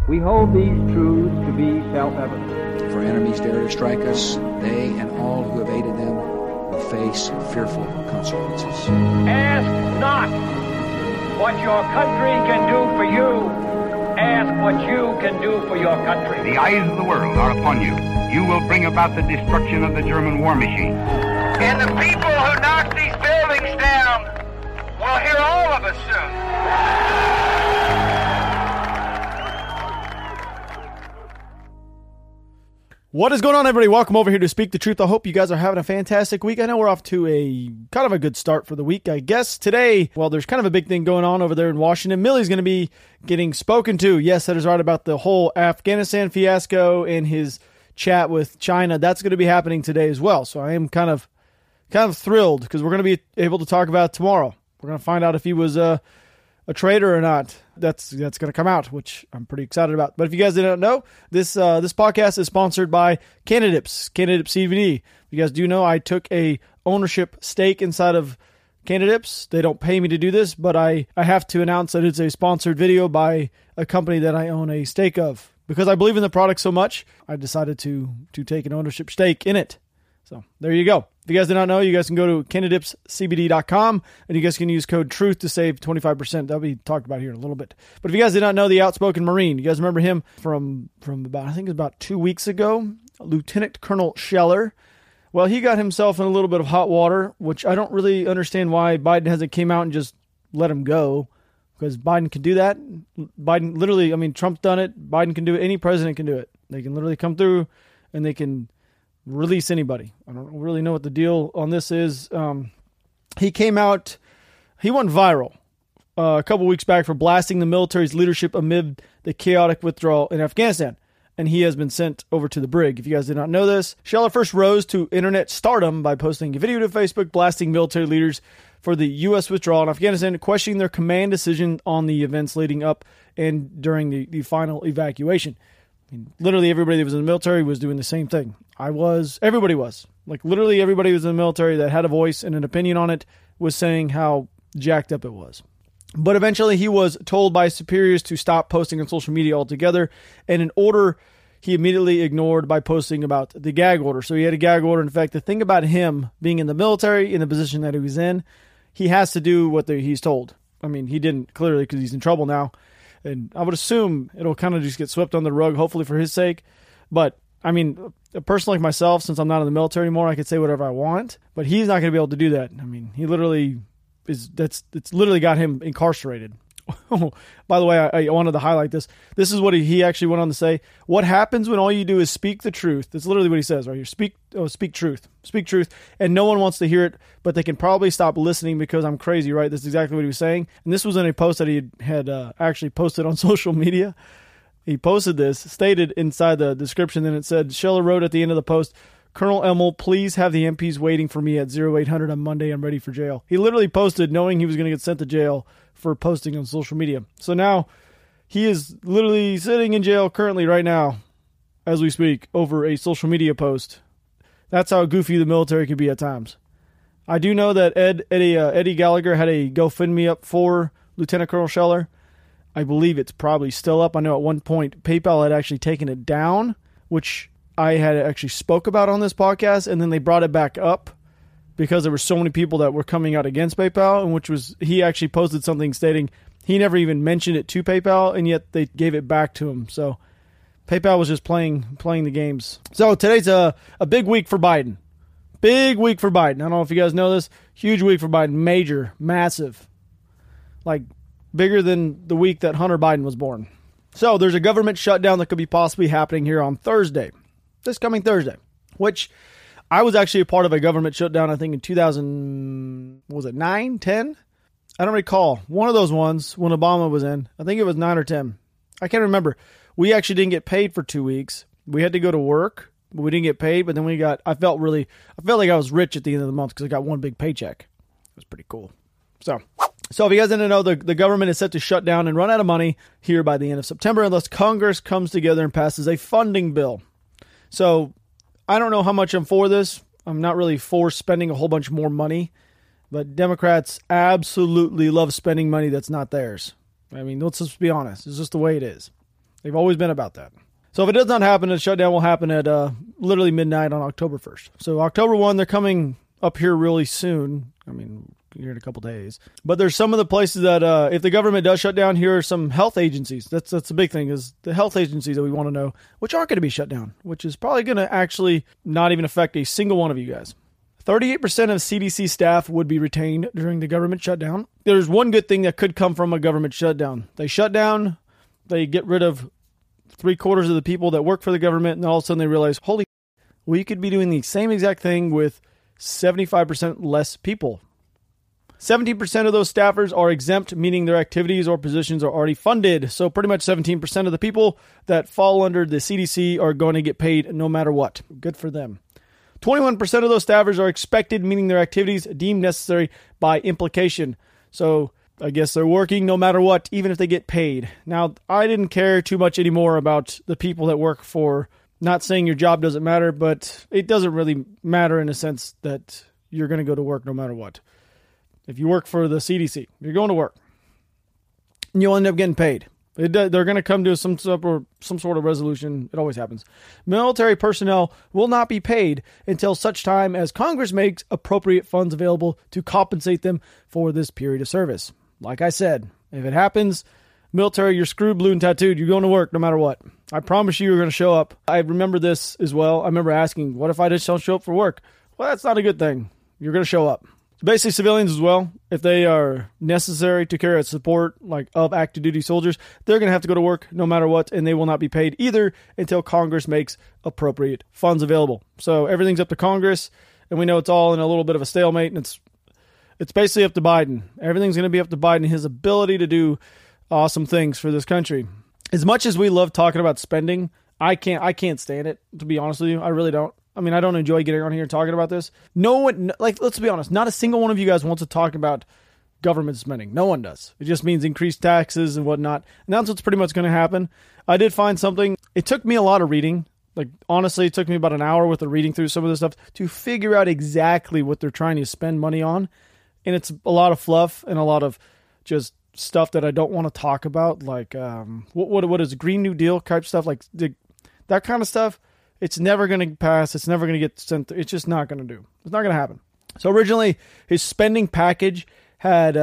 We hold these truths to be self-evident. For enemies dare to strike us, they and all who have aided them will face fearful consequences. Ask not what your country can do for you. Ask what you can do for your country. The eyes of the world are upon you. You will bring about the destruction of the German war machine. And the people who knock these buildings down will hear all of us soon. What is going on, everybody? Welcome over here to Speak the Truth. I hope you guys are having a fantastic week. I know we're off to a kind of a good start for the week, I guess. Today, well, there's kind of a big thing going on over there in Washington. Millie's going to be getting spoken to. Yes, that is right, about the whole Afghanistan fiasco and his chat with China. That's going to be happening today as well. So I am kind of thrilled because we're going to be able to talk about it tomorrow. We're going to find out if he was a traitor or not. That's going to come out, which I'm pretty excited about. But if you guys didn't know, this podcast is sponsored by Canadips CBD. If you guys do know, I took a ownership stake inside of Canadips. They don't pay me to do this, but I have to announce that it's a sponsored video by a company that I own a stake of. Because I believe in the product so much, I decided to take an ownership stake in it. So there you go. If you guys did not know, you guys can go to CanadipsCBD.com and you guys can use code TRUTH to save 25%. That'll be talked about here in a little bit. But if you guys did not know the Outspoken Marine, you guys remember him from about, I think it was about 2 weeks ago, Lieutenant Colonel Scheller. Well, he got himself in a little bit of hot water, which I don't really understand why Biden hasn't came out and just let him go. Because Biden can do that. Biden literally, I mean, Trump's done it. Biden can do it. Any president can do it. They can literally come through and they can release anybody. I don't really know what the deal on this is. He came out, he went viral a couple weeks back for blasting the military's leadership amid the chaotic withdrawal in Afghanistan. And he has been sent over to the brig. If you guys did not know this, Scheller first rose to internet stardom by posting a video to Facebook blasting military leaders for the U.S. withdrawal in Afghanistan, questioning their command decision on the events leading up and during the final evacuation. I mean, literally everybody that was in the military was doing the same thing. Everybody was. Like, literally everybody who was in the military that had a voice and an opinion on it was saying how jacked up it was. But eventually he was told by his superiors to stop posting on social media altogether, and an order he immediately ignored by posting about the gag order. So he had a gag order. In fact, the thing about him being in the military, in the position that he was in, he has to do what he's told. I mean, he didn't, clearly, because he's in trouble now. And I would assume it'll kind of just get swept under the rug, hopefully for his sake. But, I mean, a person like myself, since I'm not in the military anymore, I could say whatever I want. But he's not going to be able to do that. I mean, he literally it's literally got him incarcerated. By the way, I wanted to highlight this. This is what he actually went on to say. What happens when all you do is speak the truth? That's literally what he says right here. Speak truth. Speak truth. And no one wants to hear it, but they can probably stop listening because I'm crazy, right? That's exactly what he was saying. And this was in a post that he had actually posted on social media. He posted this, stated inside the description, and it said, Scheller wrote at the end of the post, Colonel Emmel, please have the MPs waiting for me at 0800 on Monday. I'm ready for jail. He literally posted knowing he was going to get sent to jail for posting on social media. So now he is literally sitting in jail currently right now as we speak over a social media post. That's how goofy the military can be at times. I do know that Eddie Gallagher had a GoFundMe up for Lieutenant Colonel Scheller. I believe it's probably still up. I know at one point PayPal had actually taken it down, which I had actually spoke about on this podcast, and then they brought it back up because there were so many people that were coming out against PayPal, and which was, he actually posted something stating he never even mentioned it to PayPal, and yet they gave it back to him. So PayPal was just playing the games. So today's a big week for Biden. Big week for Biden. I don't know if you guys know this. Huge week for Biden. Major, massive. Like, bigger than the week that Hunter Biden was born. So there's a government shutdown that could be possibly happening here on Thursday. This coming Thursday, which I was actually a part of a government shutdown, I think in 2009, 10? I don't recall. One of those ones when Obama was in. I think it was 9 or 10. I can't remember. We actually didn't get paid for 2 weeks. We had to go to work, but we didn't get paid. But then I felt like I was rich at the end of the month because I got one big paycheck. It was pretty cool. So if you guys didn't know, the government is set to shut down and run out of money here by the end of September unless Congress comes together and passes a funding bill. So I don't know how much I'm for this. I'm not really for spending a whole bunch more money, but Democrats absolutely love spending money that's not theirs. I mean, let's just be honest. It's just the way it is. They've always been about that. So if it does not happen, the shutdown will happen at literally midnight on October 1st. So October 1, they're coming up here really soon. I mean, here in a couple days. But there's some of the places that if the government does shut down, here are some health agencies. That's the big thing, is the health agencies that we want to know, which aren't going to be shut down, which is probably going to actually not even affect a single one of you guys. 38% of CDC staff would be retained during the government shutdown. There's one good thing that could come from a government shutdown. They shut down, they get rid of 3/4 of the people that work for the government, and all of a sudden they realize, holy, we could be doing the same exact thing with 75% less people. 17% of those staffers are exempt, meaning their activities or positions are already funded. So pretty much 17% of the people that fall under the CDC are going to get paid no matter what. Good for them. 21% of those staffers are expected, meaning their activities deemed necessary by implication. So I guess they're working no matter what, even if they get paid. Now, I didn't care too much anymore about the people that work for, not saying your job doesn't matter, but it doesn't really matter in a sense that you're going to go to work no matter what. If you work for the CDC, you're going to work. And you'll end up getting paid. They're going to come to some sort of resolution. It always happens. Military personnel will not be paid until such time as Congress makes appropriate funds available to compensate them for this period of service. Like I said, if it happens, military, you're screwed, blue, and tattooed. You're going to work no matter what. I promise you're going to show up. I remember this as well. I remember asking, what if I just don't show up for work? Well, that's not a good thing. You're going to show up. Basically, civilians as well, if they are necessary to carry out support of active duty soldiers, they're going to have to go to work no matter what, and they will not be paid either until Congress makes appropriate funds available. So everything's up to Congress, and we know it's all in a little bit of a stalemate, and it's basically up to Biden. Everything's going to be up to Biden and his ability to do awesome things for this country. As much as we love talking about spending, I can't stand it, to be honest with you. I really don't. I mean, I don't enjoy getting on here and talking about this. No one, let's be honest, not a single one of you guys wants to talk about government spending. No one does. It just means increased taxes and whatnot. And that's what's pretty much going to happen. I did find something. It took me a lot of reading. Honestly, it took me about an hour worth of reading through some of this stuff to figure out exactly what they're trying to spend money on. And it's a lot of fluff and a lot of just stuff that I don't want to talk about. What is Green New Deal type stuff? That kind of stuff. It's never going to pass. It's never going to get sent. It's just not going to do. It's not going to happen. So originally, his spending package had,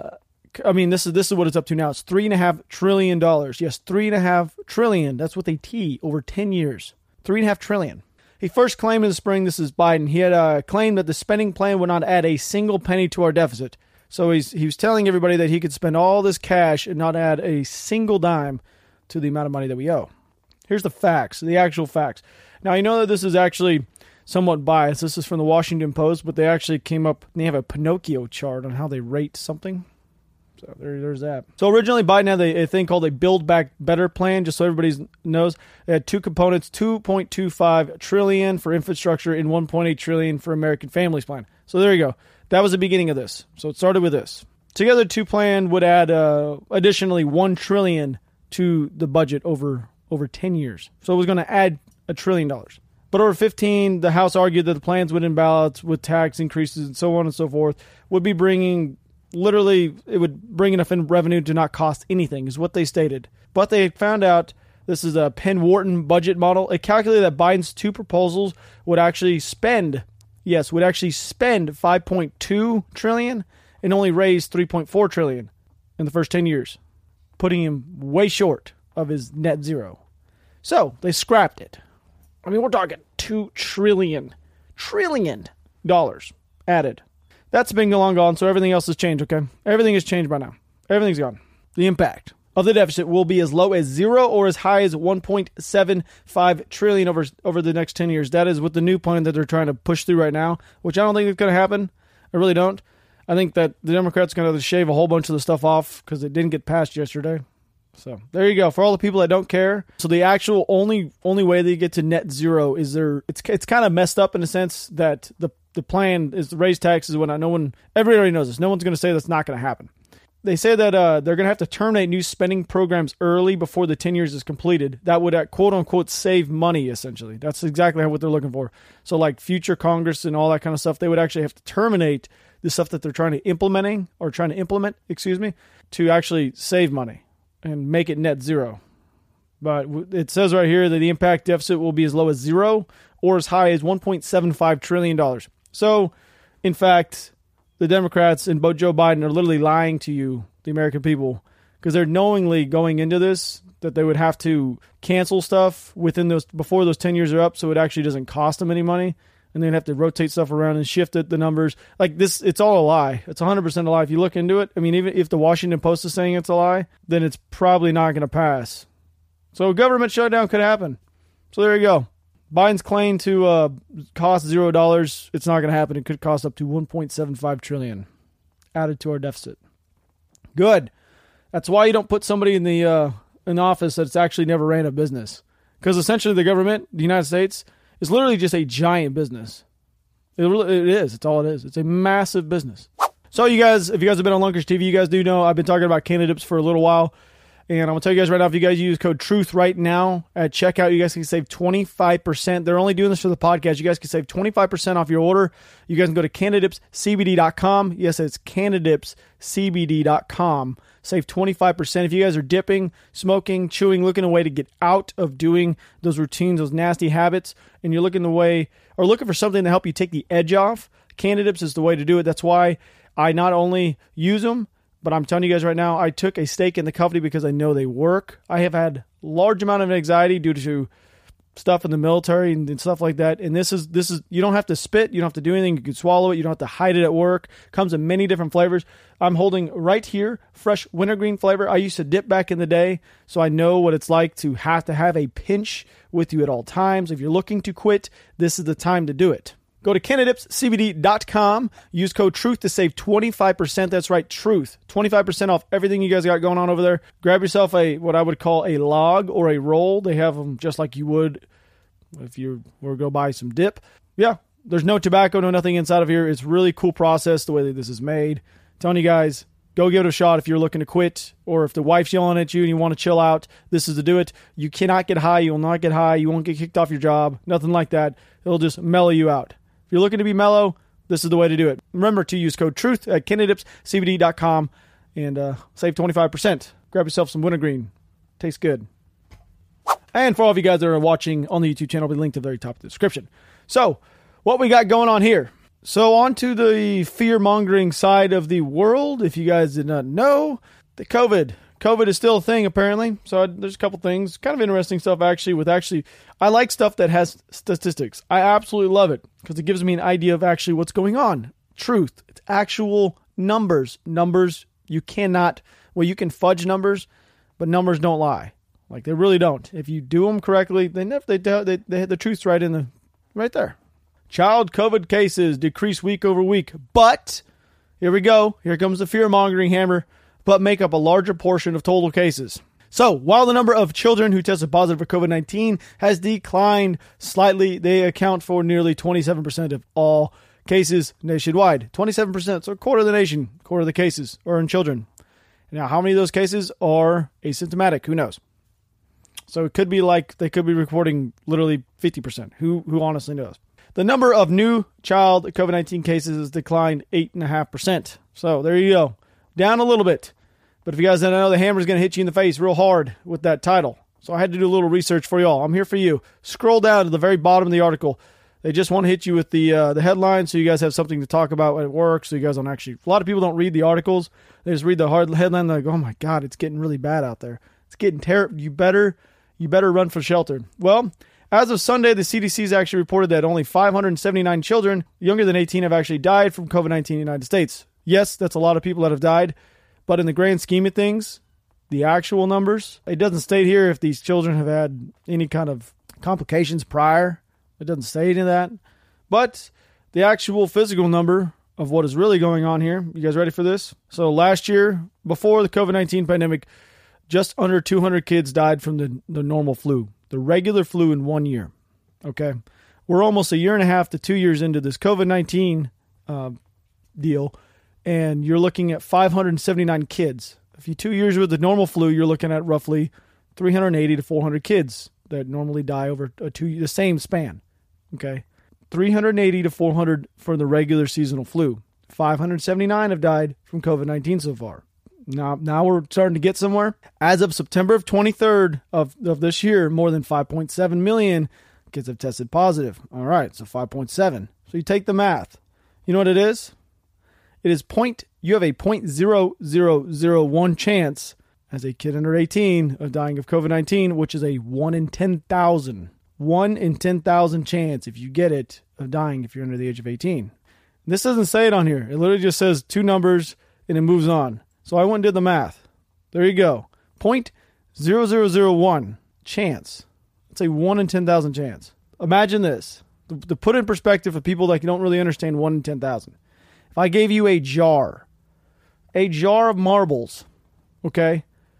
this is what it's up to now. It's $3.5 trillion. Yes, $3.5 trillion. That's with a T over 10 years. $3.5 trillion. He first claimed in the spring, this is Biden, he had claimed that the spending plan would not add a single penny to our deficit. So he was telling everybody that he could spend all this cash and not add a single dime to the amount of money that we owe. Here's the facts, the actual facts. Now, I know that this is actually somewhat biased. This is from the Washington Post, but they actually came up, and they have a Pinocchio chart on how they rate something. So there's that. So originally, Biden had a thing called a Build Back Better plan, just so everybody knows. It had two components, $2.25 trillion for infrastructure and $1.8 trillion for American Families Plan. So there you go. That was the beginning of this. So it started with this. Together, two plan would add additionally $1 trillion to the budget over 10 years. So it was going to add $1 trillion. But over 15, the House argued that the plans would imbalance with tax increases and so on and so forth, would be bringing, literally, it would bring enough in revenue to not cost anything, is what they stated. But they found out, this is a Penn Wharton budget model, it calculated that Biden's two proposals would actually spend $5.2 trillion and only raise $3.4 trillion in the first 10 years, putting him way short of his net zero. So they scrapped it. I mean, we're talking $2 trillion added. That's been long gone, so everything else has changed, okay? Everything has changed by now. Everything's gone. The impact of the deficit will be as low as zero or as high as $1.75 trillion over the next 10 years. That is with the new plan that they're trying to push through right now, which I don't think is going to happen. I really don't. I think that the Democrats are going to shave a whole bunch of the stuff off because it didn't get passed yesterday. So there you go. For all the people that don't care. So the actual only way they get to net zero is it's kind of messed up in a sense that the plan is to raise taxes when everybody already knows this. No one's going to say that's not going to happen. They say that they're going to have to terminate new spending programs early before the 10 years is completed. That would quote unquote save money essentially. That's exactly what they're looking for. So like future Congress and all that kind of stuff, they would actually have to terminate the stuff that they're trying to implement, to actually save money and make it net zero. But it says right here that the impact deficit will be as low as 0 or as high as $1.75 trillion. So, in fact, the Democrats and both Joe Biden are literally lying to you, the American people, because they're knowingly going into this that they would have to cancel stuff before those 10 years are up, so it actually doesn't cost them any money, and they'd have to rotate stuff around and shift the numbers. Like this, it's all a lie. It's 100% a lie. If you look into it, I mean, even if the Washington Post is saying it's a lie, then it's probably not going to pass. So a government shutdown could happen. So there you go. Biden's claim to cost $0, it's not going to happen. It could cost up to $1.75 trillion added to our deficit. Good. That's why you don't put somebody in the office that's actually never ran a business. Because essentially the government, the United States, is literally just a giant business. It is. It's all it is. It's a massive business. So you guys, if you guys have been on Lunkers TV, you guys do know I've been talking about candidates for a little while. And I'm going to tell you guys right now, if you guys use code TRUTH right now at checkout, you guys can save 25%. They're only doing this for the podcast. You guys can save 25% off your order. You guys can go to candidipscbd.com. Yes, it's candidipscbd.com. Save 25%. If you guys are dipping, smoking, chewing, looking a way to get out of doing those routines, those nasty habits, and you're looking for something to help you take the edge off, Candidips is the way to do it. That's why I not only use them, but I'm telling you guys right now, I took a stake in the company because I know they work. I have had large amount of anxiety due to stuff in the military and stuff like that. And this is you don't have to spit, you don't have to do anything. You can swallow it. You don't have to hide it at work. Comes in many different flavors. I'm holding right here fresh wintergreen flavor. I used to dip back in the day, so I know what it's like to have a pinch with you at all times. If you're looking to quit, this is the time to do it. Go to candidipscbd.com. Use code TRUTH to save 25%. That's right, TRUTH. 25% off everything you guys got going on over there. Grab yourself what I would call a log or a roll. They have them just like you would if you were to go buy some dip. Yeah, there's no tobacco, no nothing inside of here. It's a really cool process the way that this is made. I'm telling you guys, go give it a shot if you're looking to quit, or if the wife's yelling at you and you want to chill out. This is to do it. You cannot get high. You will not get high. You won't get kicked off your job. Nothing like that. It'll just mellow you out. If you're looking to be mellow, this is the way to do it. Remember to use code TRUTH at candidipscbd.com and save 25%. Grab yourself some wintergreen. Tastes good. And for all of you guys that are watching on the YouTube channel, it'll be linked at the very top of the description. So, what we got going on here. So, on to the fear-mongering side of the world. If you guys did not know, the COVID is still a thing, apparently. So there's a couple things. Kind of interesting stuff, actually. I like stuff that has statistics. I absolutely love it because it gives me an idea of actually what's going on. Truth. It's actual numbers. Numbers, you can fudge numbers, but numbers don't lie. Like, they really don't. If you do them correctly, they hit the truth's right there. Child COVID cases decrease week over week. But, here we go. Here comes the fear-mongering hammer. But make up a larger portion of total cases. So, while the number of children who tested positive for COVID-19 has declined slightly, they account for nearly 27% of all cases nationwide. 27%, so a quarter of the nation, quarter of the cases are in children. Now, how many of those cases are asymptomatic? Who knows? So, it could be like they could be reporting literally 50%. Who honestly knows? The number of new child COVID-19 cases has declined 8.5%. So, there you go. Down a little bit. But if you guys don't know, the hammer's going to hit you in the face real hard with that title. So I had to do a little research for y'all. I'm here for you. Scroll down to the very bottom of the article. They just want to hit you with the headline so you guys have something to talk about at work. So you guys don't actually... A lot of people don't read the articles. They just read the hard headline. And they're like, oh my God, it's getting really bad out there. It's getting terrible. You better run for shelter. Well, as of Sunday, the CDC has actually reported that only 579 children younger than 18 have actually died from COVID-19 in the United States. Yes, that's a lot of people that have died. But in the grand scheme of things, the actual numbers, it doesn't state here if these children have had any kind of complications prior. It doesn't say any of that. But the actual physical number of what is really going on here, you guys ready for this? So last year, before the COVID-19 pandemic, just under 200 kids died from the normal flu, the regular flu in 1 year. Okay? We're almost a year and a half to 2 years into this COVID-19 deal. And you're looking at 579 kids. If you 2 years with the normal flu, you're looking at roughly 380 to 400 kids that normally die over the same span. Okay, 380 to 400 for the regular seasonal flu. 579 have died from COVID-19 so far. Now we're starting to get somewhere. As of September 23rd of this year, more than 5.7 million kids have tested positive. All right, so 5.7. So you take the math. You know what it is? It is you have a 0.0001 chance as a kid under 18 of dying of COVID-19, which is a 1 in 10,000. 1 in 10,000 chance, if you get it, of dying if you're under the age of 18. This doesn't say it on here. It literally just says two numbers and it moves on. So I went and did the math. There you go. 0.0001 chance. It's a 1 in 10,000 chance. Imagine this. To put in perspective for people that don't really understand 1 in 10,000. If I gave you a jar of marbles, okay,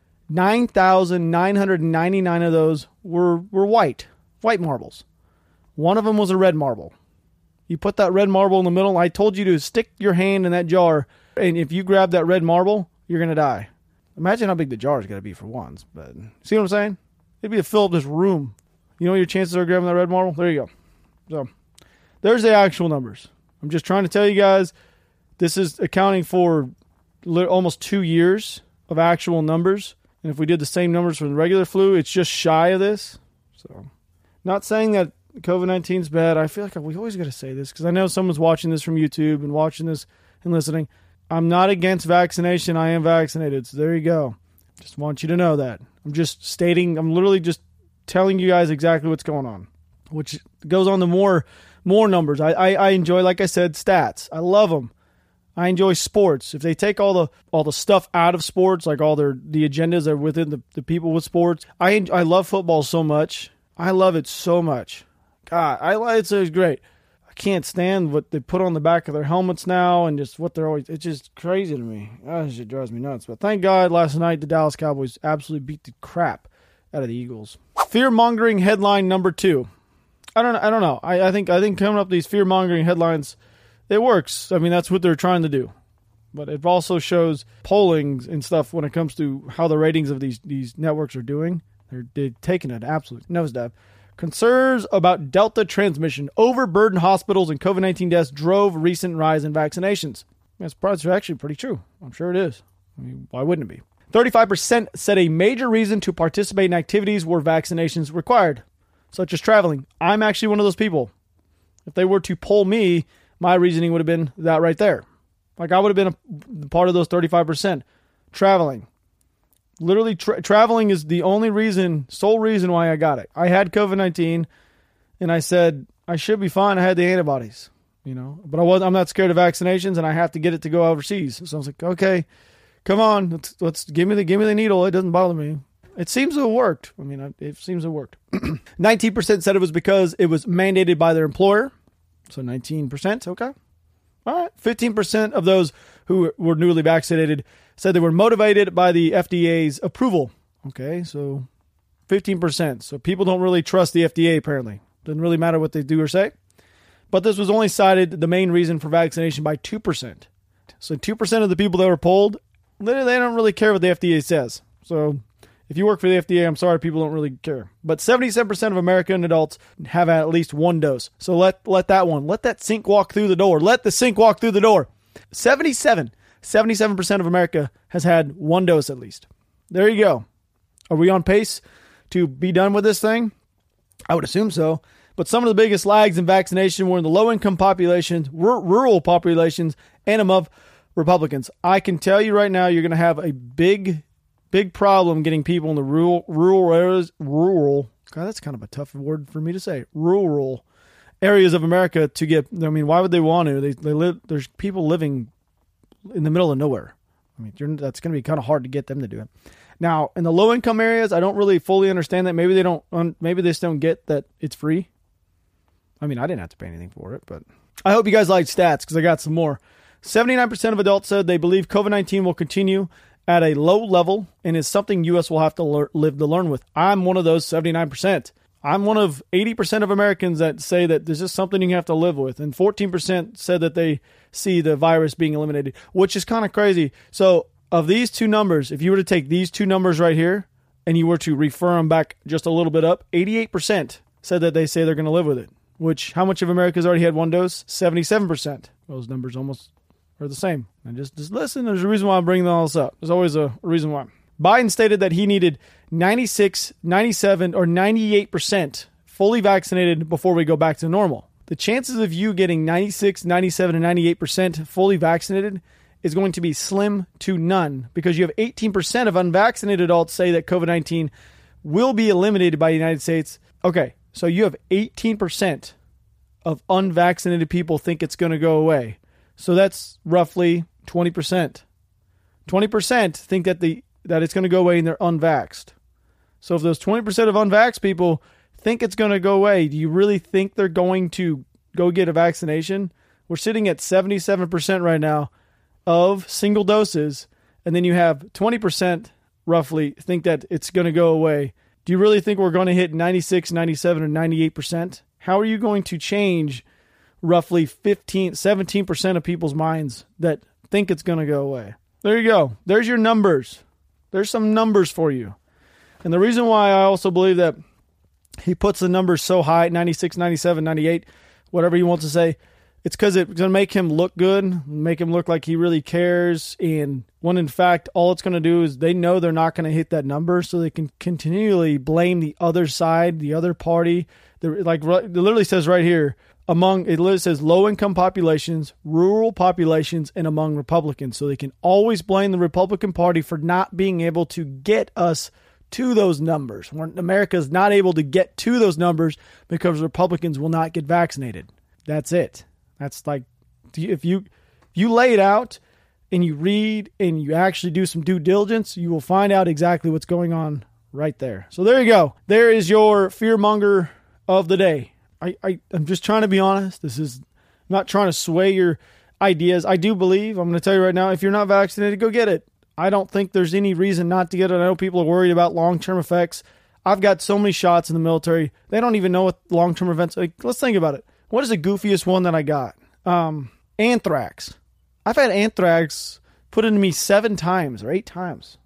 9,999 of those were white marbles. One of them was a red marble. You put that red marble in the middle. I told you to stick your hand in that jar, and if you grab that red marble, you're going to die. Imagine how big the jar is going to be for once. But see what I'm saying? It'd be to fill up this room. You know what your chances are of grabbing that red marble? There you go. So there's the actual numbers. I'm just trying to tell you guys, this is accounting for almost 2 years of actual numbers. And if we did the same numbers for the regular flu, it's just shy of this. So not saying that COVID-19 is bad. I feel like we always got to say this because I know someone's watching this from YouTube and watching this and listening. I'm not against vaccination. I am vaccinated. So there you go. Just want you to know that. I'm literally just telling you guys exactly what's going on, which goes on to more numbers. I enjoy, like I said, stats. I love them. I enjoy sports. If they take all the stuff out of sports, like all the agendas that are within the people with sports, I love football so much. I love it so much. God, it's great. I can't stand what they put on the back of their helmets now and just what they're always. It's just crazy to me. That shit drives me nuts. But thank God last night the Dallas Cowboys absolutely beat the crap out of the Eagles. Fear-mongering headline number 2. I don't know. I think coming up with these fear-mongering headlines, it works. I mean, that's what they're trying to do. But it also shows polling and stuff when it comes to how the ratings of these networks are doing. They're taking an absolute nosedive. Concerns about Delta transmission, overburdened hospitals, and COVID-19 deaths drove recent rise in vaccinations. That's actually pretty true. I'm sure it is. I mean, why wouldn't it be? 35% said a major reason to participate in activities where vaccinations required, such as traveling. I'm actually one of those people. If they were to poll me, my reasoning would have been that right there. Like I would have been a part of those 35%. Traveling. Literally, traveling is the sole reason why I got it. I had COVID-19, and I said, I should be fine. I had the antibodies, but I'm not scared of vaccinations, and I have to get it to go overseas. So I was like, okay, come on, let's give me the needle. It doesn't bother me. It seems to have worked. It seems to have worked. 19% said it was because it was mandated by their employer. So 19%, okay. All right. 15% of those who were newly vaccinated said they were motivated by the FDA's approval. Okay, so 15%. So people don't really trust the FDA, apparently. Doesn't really matter what they do or say. But this was only cited the main reason for vaccination by 2%. So 2% of the people that were polled, they don't really care what the FDA says. So if you work for the FDA, I'm sorry, people don't really care. But 77% of American adults have at least one dose. So let that sink walk through the door. Let the sink walk through the door. 77% of America has had one dose at least. There you go. Are we on pace to be done with this thing? I would assume so. But some of the biggest lags in vaccination were in the low-income populations, rural populations, and among Republicans. I can tell you right now, you're going to have a big problem getting people in the rural areas. God, that's kind of a tough word for me to say. Rural areas of America to get. I mean, why would they want to? They live. There's people living in the middle of nowhere. I mean, that's going to be kind of hard to get them to do it. Now, in the low-income areas, I don't really fully understand that. Maybe they don't. Maybe they just don't get that it's free. I mean, I didn't have to pay anything for it, but I hope you guys like stats because I got some more. 79% of adults said they believe COVID-19 will continue at a low level and is something U.S. will have to live to learn with. I'm one of those 79%. I'm one of 80% of Americans that say that this is something you have to live with. And 14% said that they see the virus being eliminated, which is kind of crazy. So of these two numbers, if you were to take these two numbers right here and you were to refer them back just a little bit up, 88% said that they say they're going to live with it. Which, how much of America's already had one dose? 77%. Those numbers almost are the same. And just listen. There's a reason why I'm bringing all this up. There's always a reason why. Biden stated that he needed 96, 97, or 98% fully vaccinated before we go back to normal. The chances of you getting 96, 97, and 98% fully vaccinated is going to be slim to none because you have 18% of unvaccinated adults say that COVID-19 will be eliminated by the United States. Okay, so you have 18% of unvaccinated people think it's going to go away. So that's roughly 20%. 20% think that it's going to go away and they're unvaxxed. So if those 20% of unvaxxed people think it's going to go away, do you really think they're going to go get a vaccination? We're sitting at 77% right now of single doses, and then you have 20% roughly think that it's going to go away. Do you really think we're going to hit 96, 97, or 98%? How are you going to change roughly 17% of people's minds that think it's going to go away? There you go. There's your numbers. There's some numbers for you. And the reason why I also believe that he puts the numbers so high, 96, 97, 98, whatever he wants to say, it's because it's going to make him look good, make him look like he really cares. And when in fact, all it's going to do is they know they're not going to hit that number, so they can continually blame the other side, the other party. Like it literally says right here, it literally says low-income populations, rural populations, and among Republicans. So they can always blame the Republican Party for not being able to get us to those numbers. America is not able to get to those numbers because Republicans will not get vaccinated. That's it. That's like, if you lay it out and you read and you actually do some due diligence, you will find out exactly what's going on right there. So there you go. There is your fearmonger of the day. I'm just trying to be honest. I'm not trying to sway your ideas. I do believe, I'm going to tell you right now, if you're not vaccinated, go get it. I don't think there's any reason not to get it. I know people are worried about long-term effects. I've got so many shots in the military. They don't even know what long-term events. Like, let's think about it. What is the goofiest one that I got? Anthrax. I've had anthrax put into me 7 times or 8 times.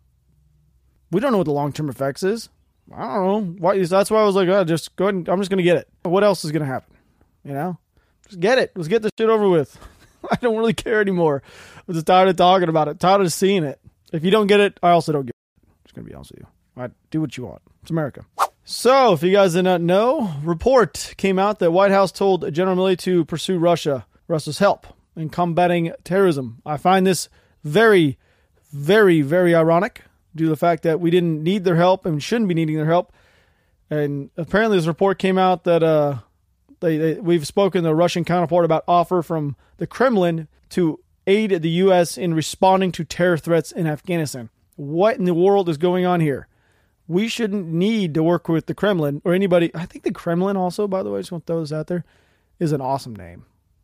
We don't know what the long-term effects is. I don't know. Why? That's why I was like, oh, just go ahead and I'm just going to get it. What else is going to happen? You know? Just get it. Let's get this shit over with. I don't really care anymore. I'm just tired of talking about it. Tired of seeing it. If you don't get it, I also don't get it. I'm just going to be honest with you. Do what you want. It's America. So, if you guys did not know, report came out that White House told General Milley to pursue Russia's help in combating terrorism. I find this very, very, very ironic due to the fact that we didn't need their help and shouldn't be needing their help. And apparently this report came out that we've spoken to the Russian counterpart about offer from the Kremlin to aid the U.S. in responding to terror threats in Afghanistan. What in the world is going on here? We shouldn't need to work with the Kremlin or anybody. I think the Kremlin also, by the way, just want to throw this out there, is an awesome name.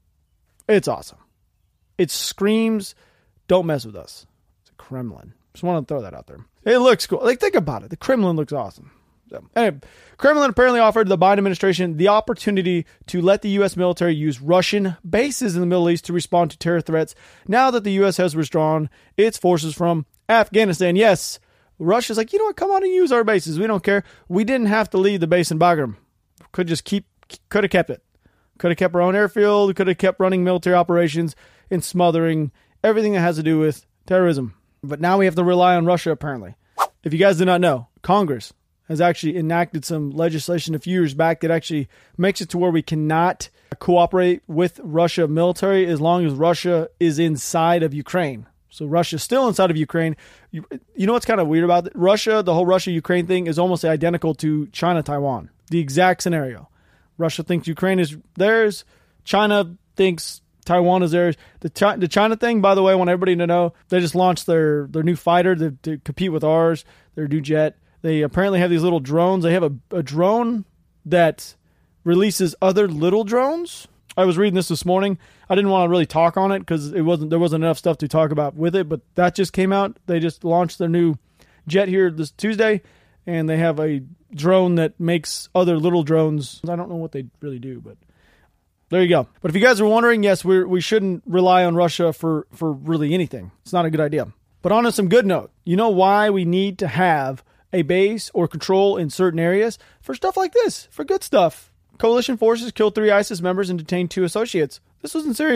It's awesome. It screams, don't mess with us. It's a Kremlin. Just want to throw that out there. It looks cool. Like, think about it. The Kremlin looks awesome. So, anyway, Kremlin apparently offered the Biden administration the opportunity to let the U.S. military use Russian bases in the Middle East to respond to terror threats now that the U.S. has withdrawn its forces from Afghanistan. Yes, Russia's like, you know what? Come on and use our bases. We don't care. We didn't have to leave the base in Bagram. Could have kept it. Could have kept our own airfield. Could have kept running military operations and smothering everything that has to do with terrorism. But now we have to rely on Russia, apparently. If you guys did not know, Congress has actually enacted some legislation a few years back that actually makes it to where we cannot cooperate with Russia military as long as Russia is inside of Ukraine. So Russia's still inside of Ukraine. You know what's kind of weird about it? Russia, the whole Russia-Ukraine thing is almost identical to China-Taiwan. The exact scenario. Russia thinks Ukraine is theirs. China thinks Taiwan is theirs. The China thing, by the way, I want everybody to know, they just launched their new fighter to compete with ours, their new jet. They apparently have these little drones. They have a drone that releases other little drones. I was reading this morning. I didn't want to really talk on it because there wasn't enough stuff to talk about with it, but that just came out. They just launched their new jet here this Tuesday, and they have a drone that makes other little drones. I don't know what they really do, but there you go. But if you guys are wondering, yes, we shouldn't rely on Russia for really anything. It's not a good idea. But on some good note, you know why we need to have a base or control in certain areas? For stuff like this, for good stuff. Coalition forces killed 3 ISIS members and detained 2 associates. This was in Syria.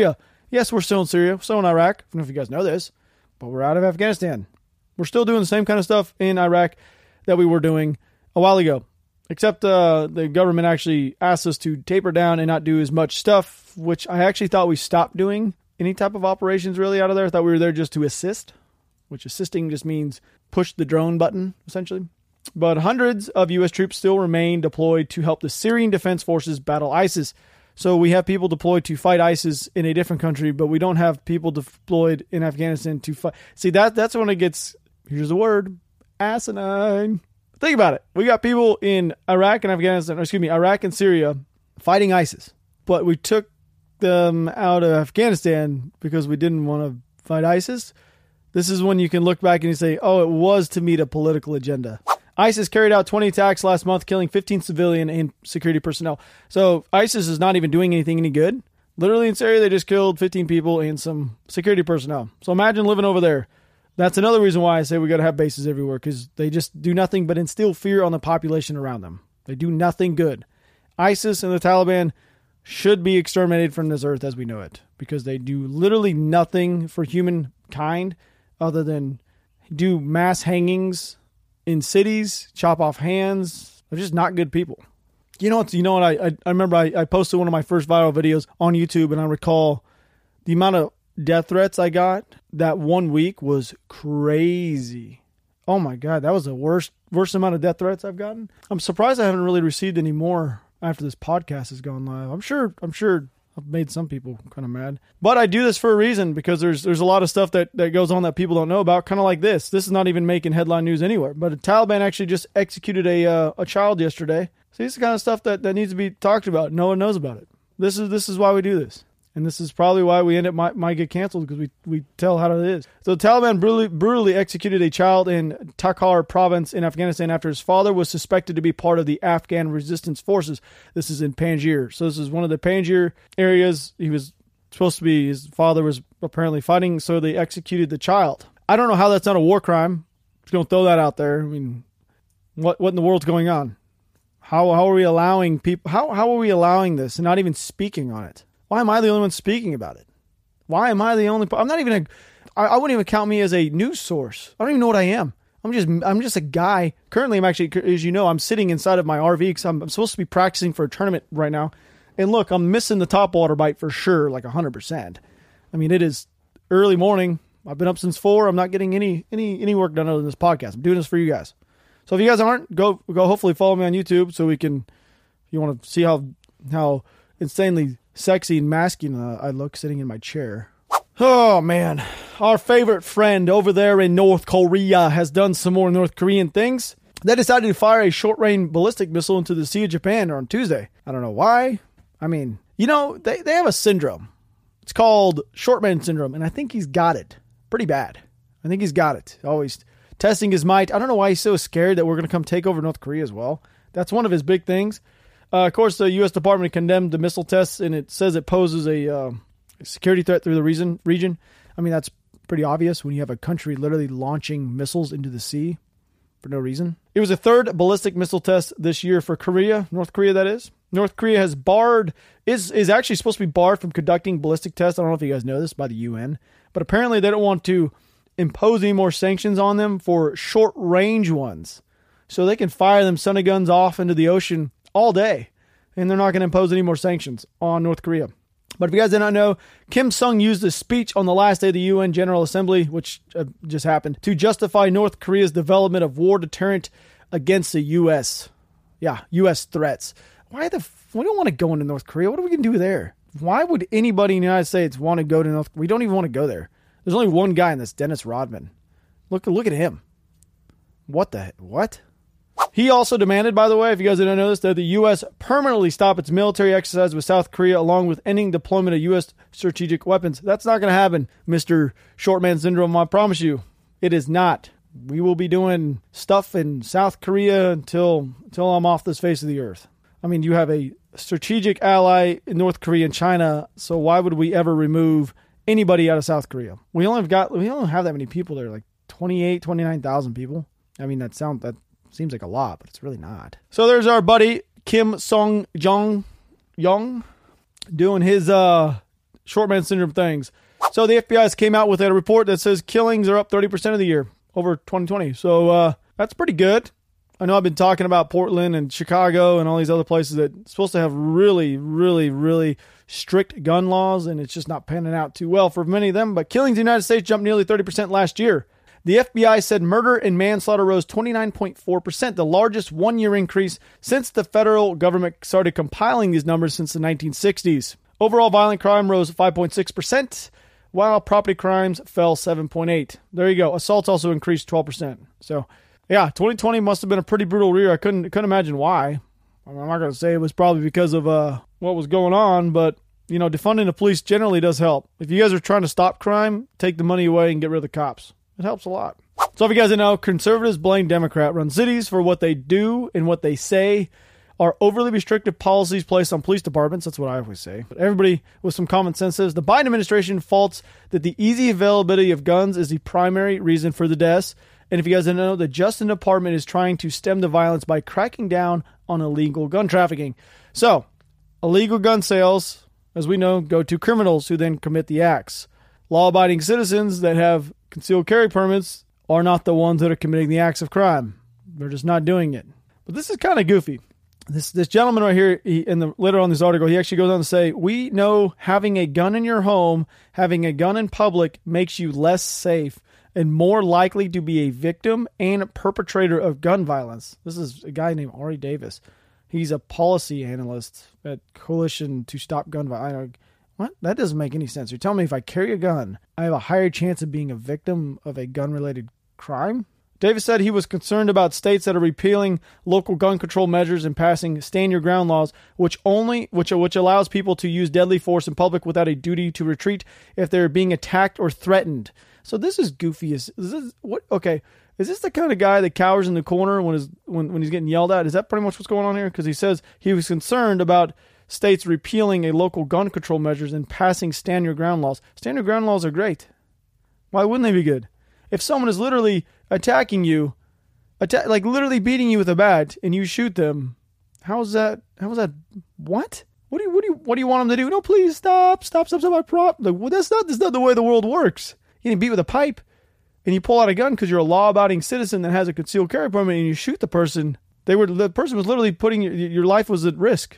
Yes, we're still in Syria, still in Iraq. I don't know if you guys know this, but we're out of Afghanistan. We're still doing the same kind of stuff in Iraq that we were doing a while ago. Except the government actually asked us to taper down and not do as much stuff, which I actually thought we stopped doing any type of operations really out of there. I thought we were there just to assist, which assisting just means push the drone button, essentially. But hundreds of U.S. troops still remain deployed to help the Syrian Defense Forces battle ISIS. So we have people deployed to fight ISIS in a different country, but we don't have people deployed in Afghanistan to fight. See, that's when it gets, here's the word, asinine. Think about it. We got people in Iraq and Syria fighting ISIS, but we took them out of Afghanistan because we didn't want to fight ISIS. This is when you can look back and you say, oh, it was to meet a political agenda. ISIS carried out 20 attacks last month, killing 15 civilian and security personnel. So ISIS is not even doing anything any good. Literally in Syria, they just killed 15 people and some security personnel. So imagine living over there. That's another reason why I say we got to have bases everywhere, because they just do nothing but instill fear on the population around them. They do nothing good. ISIS and the Taliban should be exterminated from this earth as we know it, because they do literally nothing for humankind other than do mass hangings in cities, chop off hands. They're just not good people. You know what? I remember I posted one of my first viral videos on YouTube, and I recall the amount of death threats I got that 1 week was crazy. Oh my God, that was the worst amount of death threats I've gotten. I'm surprised I haven't really received any more after this podcast has gone live. I'm sure I've made some people kind of mad. But I do this for a reason, because there's a lot of stuff that goes on that people don't know about, kind of like this. This is not even making headline news anywhere. But the Taliban actually just executed a child yesterday. See, this is the kind of stuff that needs to be talked about. No one knows about it. This is why we do this. And this is probably why we end up might get canceled, because we tell how it is. So the Taliban brutally executed a child in Takhar province in Afghanistan after his father was suspected to be part of the Afghan resistance forces. This is in Panjshir. So this is one of the Panjshir areas. He was supposed to be, his father was apparently fighting, so they executed the child. I don't know how that's not a war crime. Just going to throw that out there. I mean, what in the world's going on? How are we allowing people? How are we allowing this and not even speaking on it? Why am I the only one speaking about it? Why am I the only? I wouldn't even count me as a news source. I don't even know what I am. I'm just a guy. Currently, I'm actually, as you know, I'm sitting inside of my RV because I'm supposed to be practicing for a tournament right now. And look, I'm missing the topwater bite for sure, like 100%. I mean, it is early morning. I've been up since 4. I'm not getting any work done other than this podcast. I'm doing this for you guys. So if you guys aren't, go hopefully follow me on YouTube so we can, if you want to see how insanely sexy and masculine I look sitting in my chair. Oh man, our favorite friend over there in North Korea has done some more North Korean things. They decided to fire a short-range ballistic missile into the Sea of Japan on Tuesday. I don't know why. I mean, they have a syndrome. It's called short-man syndrome, and I think he's got it pretty bad. I think he's got it. Always testing his might. I don't know why he's so scared that we're going to come take over North Korea as well. That's one of his big things. Of course, the U.S. Department condemned the missile tests, and it says it poses a security threat through the region. I mean, that's pretty obvious when you have a country literally launching missiles into the sea for no reason. It was a third ballistic missile test this year for Korea, North Korea, that is. North Korea is actually supposed to be barred from conducting ballistic tests. I don't know if you guys know this, by the UN. But apparently they don't want to impose any more sanctions on them for short-range ones. So they can fire them son of guns off into the ocean all day, and they're not going to impose any more sanctions on North Korea. But if you guys did not know, Kim Sung used a speech on the last day of the UN General Assembly, which just happened, to justify North Korea's development of war deterrent against the U.S. Yeah, U.S. threats. We don't want to go into North Korea. What are we going to do there? Why would anybody in the United States want to go to North Korea? We don't even want to go there. There's only one guy, and that's Dennis Rodman. Look at him. What? He also demanded, by the way, if you guys didn't know this, that the U.S. permanently stop its military exercise with South Korea, along with ending deployment of U.S. strategic weapons. That's not going to happen, Mr. Shortman Syndrome. I promise you, it is not. We will be doing stuff in South Korea until I'm off this face of the earth. I mean, you have a strategic ally in North Korea and China, so why would we ever remove anybody out of South Korea? We don't have that many people there, like 29,000 people. I mean, that seems like a lot, but it's really not. So there's our buddy Kim Sung Jong doing his short man syndrome things. So the FBI has came out with a report that says killings are up 30% of the year over 2020. So that's pretty good. I know I've been talking about Portland and Chicago and all these other places that are supposed to have really, really, really strict gun laws, and it's just not panning out too well for many of them. But killings in the United States jumped nearly 30% last year. The FBI said murder and manslaughter rose 29.4%, the largest one-year increase since the federal government started compiling these numbers since the 1960s. Overall violent crime rose 5.6%, while property crimes fell 7.8%. There you go. Assaults also increased 12%. So, yeah, 2020 must have been a pretty brutal year. I couldn't imagine why. I'm not going to say it was probably because of what was going on, but, you know, defunding the police generally does help. If you guys are trying to stop crime, take the money away and get rid of the cops. It helps a lot. So if you guys didn't know, conservatives blame Democrat-run cities for what they do and what they say are overly restrictive policies placed on police departments. That's what I always say. But everybody with some common sense says the Biden administration faults that the easy availability of guns is the primary reason for the deaths. And if you guys didn't know, the Justice Department is trying to stem the violence by cracking down on illegal gun trafficking. So, illegal gun sales, as we know, go to criminals who then commit the acts. Law-abiding citizens that have concealed carry permits are not the ones that are committing the acts of crime. They're just not doing it. But this is kind of goofy. This gentleman right here, later on in this article, he actually goes on to say, we know having a gun in your home, having a gun in public makes you less safe and more likely to be a victim and perpetrator of gun violence. This is a guy named Ari Davis. He's a policy analyst at Coalition to Stop Gun Violence. What? That doesn't make any sense. You're telling me if I carry a gun, I have a higher chance of being a victim of a gun-related crime? Davis said he was concerned about states that are repealing local gun control measures and passing stand your ground laws, which allows people to use deadly force in public without a duty to retreat if they're being attacked or threatened. So this is goofy. Is this the kind of guy that cowers in the corner when he's getting yelled at? Is that pretty much what's going on here? Because he says he was concerned about states repealing a local gun control measures and passing stand your ground laws. Stand your ground laws are great. Why wouldn't they be good? If someone is literally attacking you, like literally beating you with a bat, and you shoot them, how's that? What? What do you want them to do? No, please stop! That's not the way the world works. You get beat with a pipe, and you pull out a gun because you're a law-abiding citizen that has a concealed carry permit, and you shoot the person. The person was literally putting your life was at risk.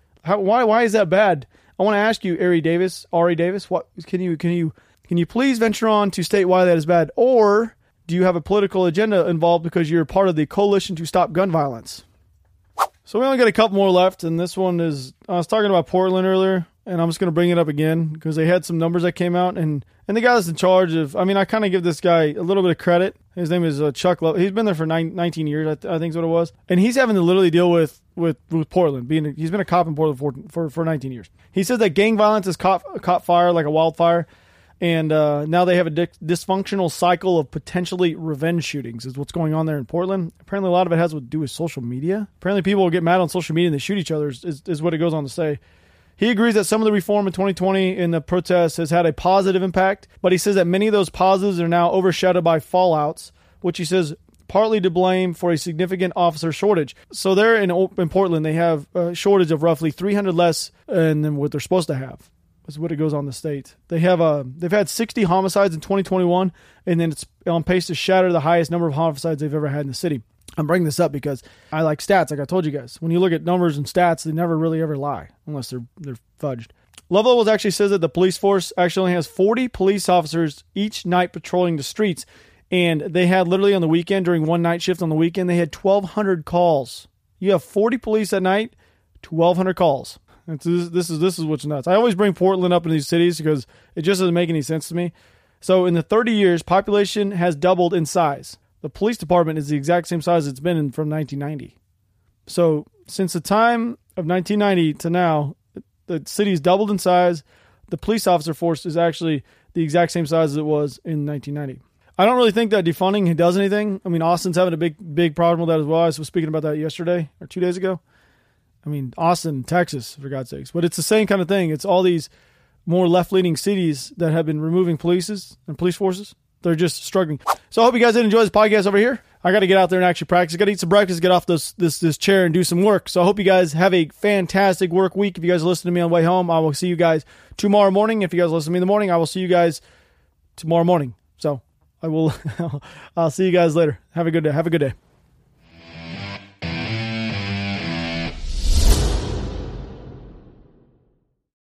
Why is that bad? I want to ask you, Ari Davis. What can you please venture on to state why that is bad, or do you have a political agenda involved because you're part of the Coalition to Stop Gun Violence? So we only got a couple more left, and this one is, I was talking about Portland earlier, and I'm just going to bring it up again because they had some numbers that came out, and the guy that's in charge of, I kind of give this guy a little bit of credit. His name is Chuck Love. He's been there for 19 years, I think is what it was. And he's having to literally deal with Portland. He's been a cop in Portland for 19 years. He said that gang violence has caught fire like a wildfire. And now they have a dysfunctional cycle of potentially revenge shootings is what's going on there in Portland. Apparently a lot of it has to do with social media. Apparently people will get mad on social media and they shoot each other is what it goes on to say. He agrees that some of the reform in 2020 in the protests has had a positive impact, but he says that many of those positives are now overshadowed by fallouts, which he says partly to blame for a significant officer shortage. So there in Portland, they have a shortage of roughly 300 less than what they're supposed to have. Is what it goes on the state. They've had 60 homicides in 2021, and then it's on pace to shatter the highest number of homicides they've ever had in the city. I'm bringing this up because I like stats, like I told you guys. When you look at numbers and stats, they never really ever lie, unless they're fudged. Love Levels actually says that the police force actually only has 40 police officers each night patrolling the streets, and they had literally on the weekend, during one night shift on the weekend, they had 1,200 calls. You have 40 police at night, 1,200 calls. This is what's nuts. I always bring Portland up in these cities because it just doesn't make any sense to me. So in the 30 years, population has doubled in size. The police department is the exact same size it's been in from 1990. So since the time of 1990 to now, the city's doubled in size. The police officer force is actually the exact same size as it was in 1990. I don't really think that defunding does anything. Austin's having a big problem with that as well. I was speaking about that yesterday or 2 days ago. Austin, Texas, for God's sakes. But it's the same kind of thing. It's all these more left-leaning cities that have been removing police and police forces. They're just struggling. So I hope you guys did enjoy this podcast over here. I got to get out there and actually practice. Got to eat some breakfast, get off this chair and do some work. So I hope you guys have a fantastic work week. If you guys listen to me on the way home, I will see you guys tomorrow morning. If you guys listen to me in the morning, I will see you guys tomorrow morning. So I'll see you guys later. Have a good day.